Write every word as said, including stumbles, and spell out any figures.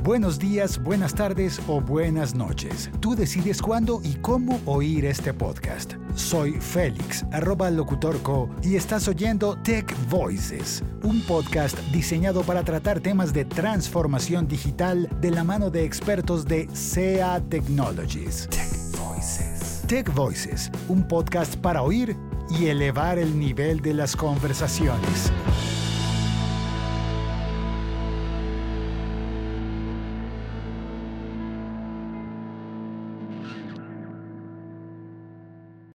Buenos días, buenas tardes o buenas noches. Tú decides cuándo y cómo oír este podcast. Soy Félix, arroba locutorco, y estás oyendo Tech Voices, un podcast diseñado para tratar temas de transformación digital de la mano de expertos de S E A Technologies. Tech Voices. Tech Voices, un podcast para oír y elevar el nivel de las conversaciones.